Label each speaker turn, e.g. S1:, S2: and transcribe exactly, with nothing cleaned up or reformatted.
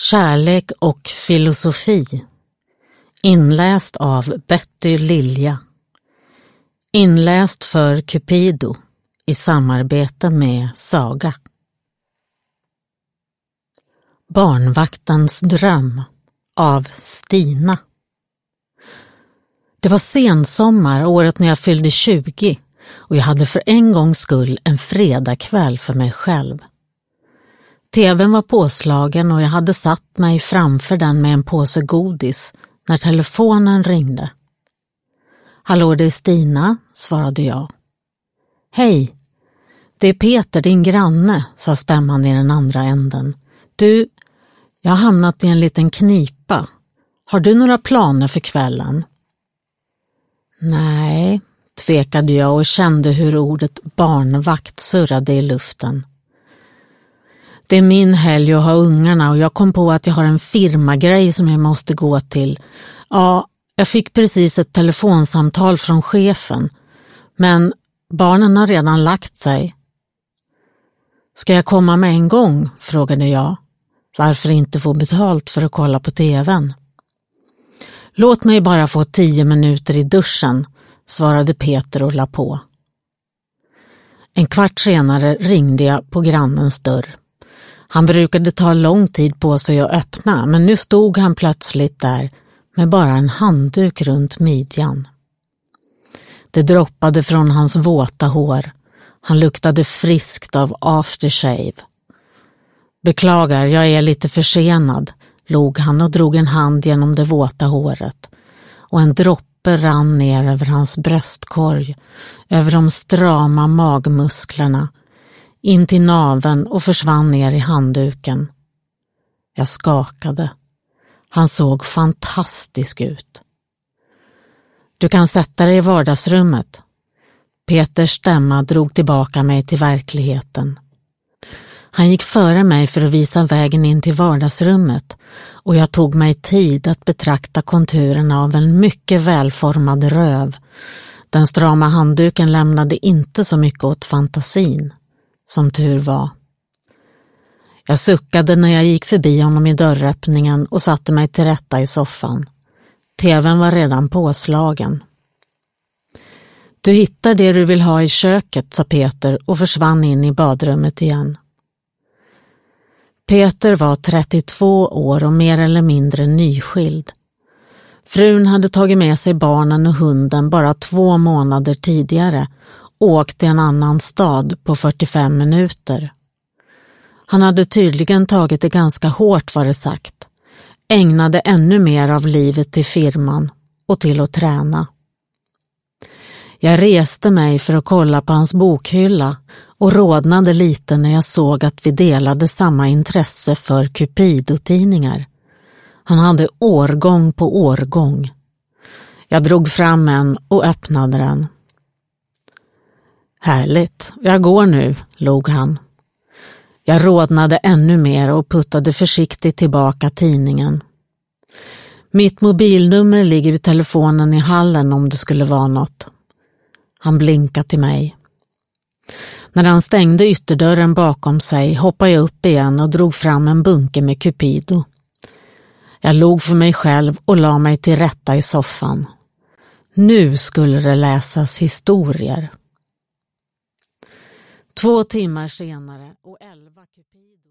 S1: Kärlek och filosofi. Inläst av Betty Lilja. Inläst för Cupido i samarbete med Saga. Barnvaktens dröm av Stina. Det var sensommar året när jag fyllde tjugo och jag hade för en gångs skull en fredagkväll för mig själv. Tvn var påslagen och jag hade satt mig framför den med en påse godis när telefonen ringde. Hallå, det är Stina, svarade jag. Hej, det är Peter, din granne, sa stämman i den andra änden. Du, jag har hamnat i en liten knipa. Har du några planer för kvällen? Nej, tvekade jag och kände hur ordet barnvakt surrade i luften. Det är min helg att ha ungarna och jag kom på att jag har en firmagrej som jag måste gå till. Ja, jag fick precis ett telefonsamtal från chefen, men barnen har redan lagt sig. Ska jag komma med en gång, frågade jag. Varför inte få betalt för att kolla på tvn? Låt mig bara få tio minuter i duschen, svarade Peter och la på. En kvart senare ringde jag på grannens dörr. Han brukade ta lång tid på sig att öppna, men nu stod han plötsligt där med bara en handduk runt midjan. Det droppade från hans våta hår. Han luktade friskt av aftershave. Beklagar, jag är lite försenad, log han och drog en hand genom det våta håret. Och en droppe rann ner över hans bröstkorg, över de strama magmusklerna, in till naveln och försvann ner i handduken. Jag skakade. Han såg fantastisk ut. Du kan sätta dig i vardagsrummet. Peters stämma drog tillbaka mig till verkligheten. Han gick före mig för att visa vägen in till vardagsrummet och jag tog mig tid att betrakta konturerna av en mycket välformad röv. Den strama handduken lämnade inte så mycket åt fantasin, som tur var. Jag suckade när jag gick förbi honom i dörröppningen och satte mig till rätta i soffan. Tvn var redan påslagen. Du hittar det du vill ha i köket, sa Peter och försvann in i badrummet igen. Peter var trettiotvå år och mer eller mindre nyskild. Frun hade tagit med sig barnen och hunden bara två månader tidigare och åkt till en annan stad på fyrtiofem minuter. Han hade tydligen tagit det ganska hårt, var det sagt. Ägnade ännu mer av livet till firman och till att träna. Jag reste mig för att kolla på hans bokhylla och rodnade lite när jag såg att vi delade samma intresse för Cupido-tidningar. Han hade årgång på årgång. Jag drog fram en och öppnade den. Härligt, jag går nu, log han. Jag rodnade ännu mer och puttade försiktigt tillbaka tidningen. Mitt mobilnummer ligger vid telefonen i hallen om det skulle vara något. Han blinkade till mig. När han stängde ytterdörren bakom sig hoppade jag upp igen och drog fram en bunke med Cupido. Jag log för mig själv och la mig till rätta i soffan. Nu skulle det läsas historier. Två timmar senare och elva Cupido.